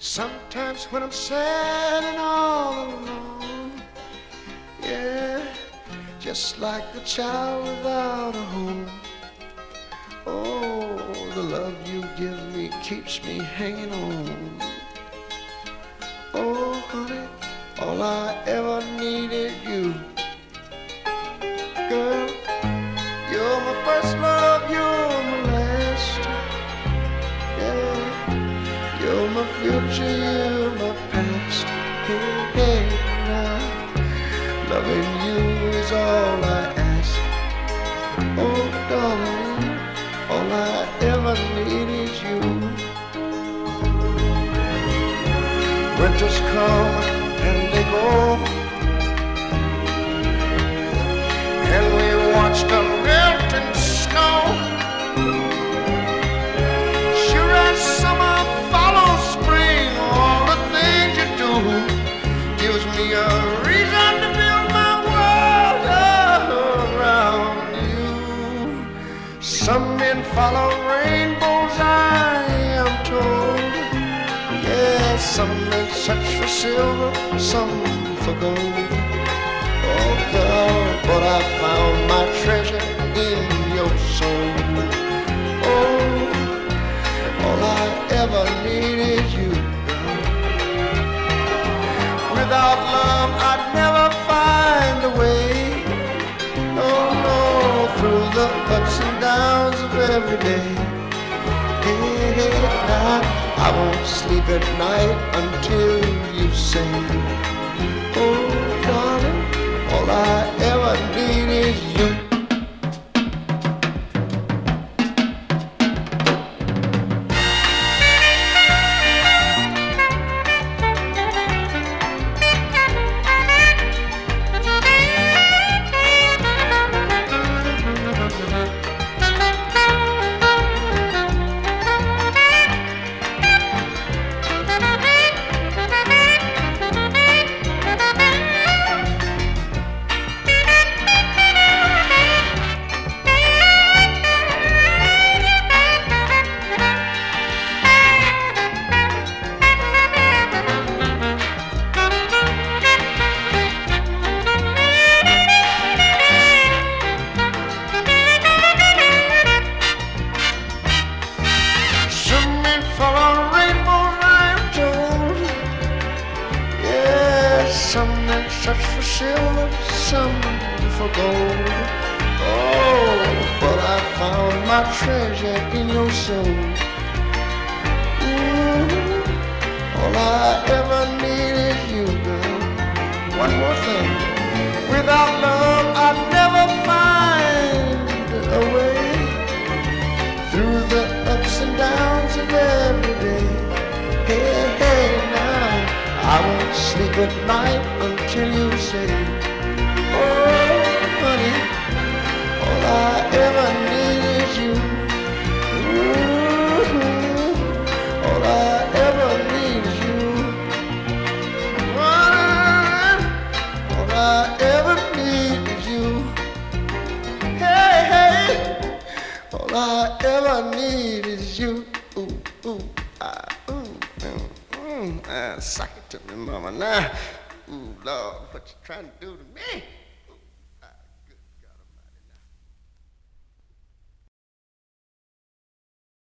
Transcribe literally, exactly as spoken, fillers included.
Sometimes when I'm sad and all alone, yeah, just like a child without a home. Oh, the love you give me keeps me hanging on. Oh, honey, all I ever needed you. Girl, you're my first love, you're my last. Yeah, you're my future, you're my past. Hey, hey, now, loving you is all I ask. Oh, darling, all I ever need is you. Winters come and they go, and we watch the melting snow. Sure as summer follows spring, all the things you do gives me a reason to build my world around you. Some men follow rainbows, I am told. Yeah, some men search for silver, some for gold. Oh, girl, but I found my treasure in your soul. Oh, all I ever need is you, girl. Without love, I'd never find a way. No, no, through the ups and downs of every day. Hey, hey, now, I won't sleep at night until you say, oh, darling, all I ever need is you. Some men search for silver, some for gold. Oh, but I found my treasure in your soul. Ooh, all I ever need is you, girl. One more thing, without love I'd never find a way through the ups and downs of every day. Hey, hey, now I won't sleep at night until you say, oh, honey, all I ever need is you. Ooh, all I ever need is you. All I ever need is you. Hey, hey, all I ever need is you. Ooh, ooh, ah, ooh, ooh. Mm, ah, suck it to me, mama. Now, ooh, Lord, what you trying to do to me?